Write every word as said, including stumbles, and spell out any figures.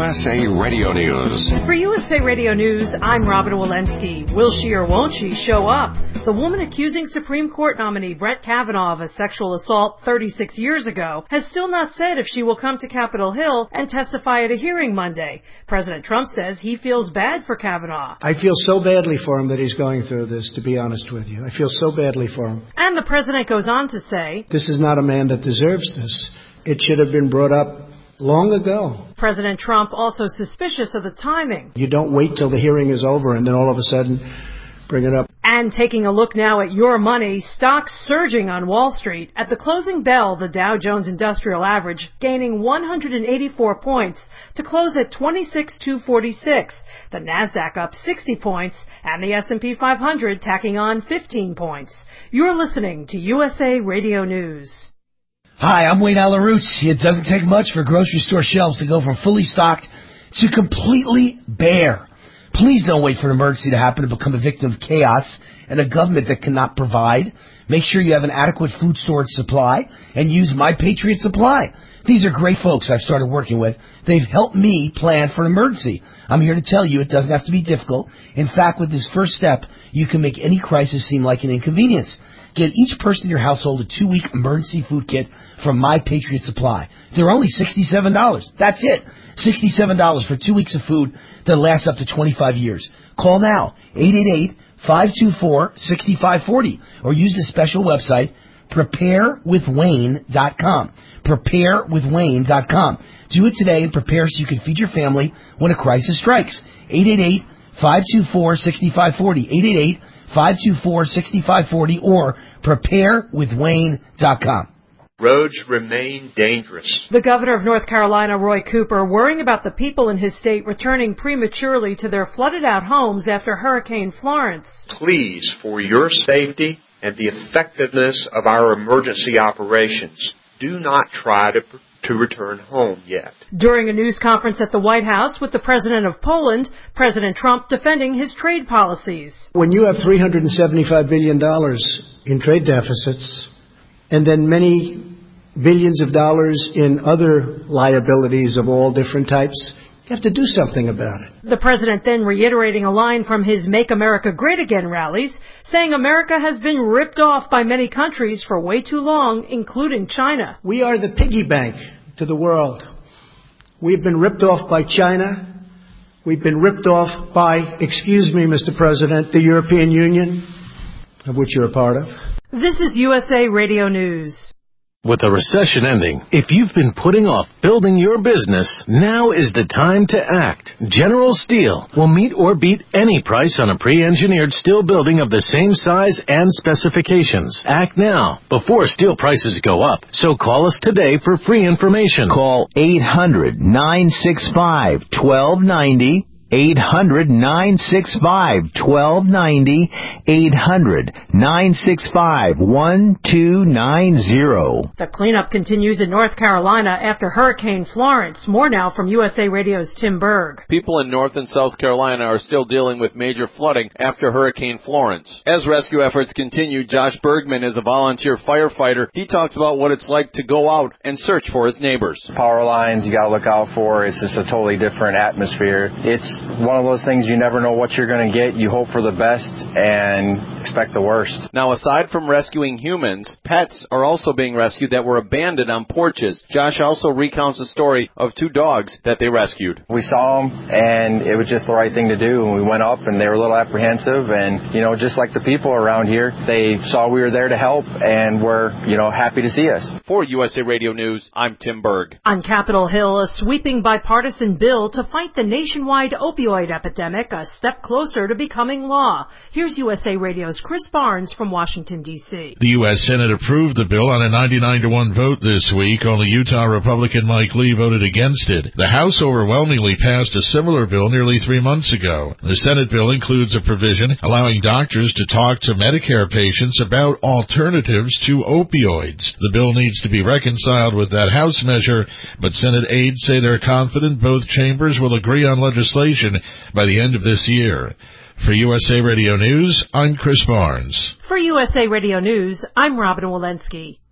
S A Radio News. For U S A Radio News, I'm Robin Walensky. Will she or won't she show up? The woman accusing Supreme Court nominee Brett Kavanaugh of a sexual assault thirty-six years ago has still not said if she will come to Capitol Hill and testify at a hearing Monday. President Trump says he feels bad for Kavanaugh. I feel so badly for him that he's going through this, to be honest with you. I feel so badly for him. And the president goes on to say, this is not a man that deserves this. It should have been brought up long ago. President Trump also suspicious of the timing. You don't wait till the hearing is over and then all of a sudden bring it up. And taking a look now at your money, stocks surging on Wall Street. At the closing bell, the Dow Jones Industrial Average gaining one hundred eighty-four points to close at twenty-six thousand two hundred forty-six. The Nasdaq up sixty points and the S and P five hundred tacking on fifteen points. You're listening to U S A Radio News. Hi, I'm Wayne Alarouche. It doesn't take much for grocery store shelves to go from fully stocked to completely bare. Please don't wait for an emergency to happen to become a victim of chaos and a government that cannot provide. Make sure you have an adequate food storage supply and use My Patriot Supply. These are great folks I've started working with. They've helped me plan for an emergency. I'm here to tell you it doesn't have to be difficult. In fact, with this first step, you can make any crisis seem like an inconvenience. Get each person in your household a two-week emergency food kit from My Patriot Supply. They're only sixty-seven dollars. That's it. sixty-seven dollars for two weeks of food that lasts up to twenty-five years. Call now, eight eight eight, five two four, six five four zero, or use the special website, prepare with wayne dot com. prepare with wayne dot com. Do it today and prepare so you can feed your family when a crisis strikes. eight eight eight, five two four, six five four zero. eight eight eight, five two four, six five four zero or prepare with wayne dot com. Roads remain dangerous. The governor of North Carolina, Roy Cooper, worrying about the people in his state returning prematurely to their flooded-out homes after Hurricane Florence. Please, for your safety and the effectiveness of our emergency operations, do not try to to return home yet. During a news conference at the White House with the president of Poland, President Trump defending his trade policies. When you have three hundred seventy-five billion dollars in trade deficits and then many billions of dollars in other liabilities of all different types, you have to do something about it. The president then reiterating a line from his Make America Great Again rallies, saying America has been ripped off by many countries for way too long, including China. We are the piggy bank to the world. We've been ripped off by China. We've been ripped off by, excuse me, Mister President, the European Union, of which you're a part of. This is U S A Radio News. With the recession ending, if you've been putting off building your business, now is the time to act. General Steel will meet or beat any price on a pre-engineered steel building of the same size and specifications. Act now, before steel prices go up. So call us today for free information. Call eight hundred, nine six five, one two nine zero. eight hundred, nine six five, one two nine zero. eight hundred, nine six five, one two nine zero. The cleanup continues in North Carolina after Hurricane Florence. More now from U S A Radio's Tim Berg. People in North and South Carolina are still dealing with major flooding after Hurricane Florence. As rescue efforts continue, Josh Bergman is a volunteer firefighter. He talks about what it's like to go out and search for his neighbors. Power lines you got to look out for. It's just a totally different atmosphere. It's one of those things you never know what you're going to get. You hope for the best and expect the worst. Now, aside from rescuing humans, pets are also being rescued that were abandoned on porches. Josh also recounts a story of two dogs that they rescued. We saw them, and it was just the right thing to do. And we went up, and they were a little apprehensive. And, you know, just like the people around here, they saw we were there to help, and were, you know, happy to see us. For U S A Radio News, I'm Tim Berg. On Capitol Hill, a sweeping bipartisan bill to fight the nationwide opioid epidemic a step closer to becoming law. Here's U S A Radio's Chris Barnes from Washington, D C The U S Senate approved the bill on a ninety-nine to one vote this week. Only Utah Republican Mike Lee voted against it. The House overwhelmingly passed a similar bill nearly three months ago. The Senate bill includes a provision allowing doctors to talk to Medicare patients about alternatives to opioids. The bill needs to be reconciled with that House measure, but Senate aides say they're confident both chambers will agree on legislation by the end of this year. For U S A Radio News, I'm Chris Barnes. For U S A Radio News, I'm Robin Walensky.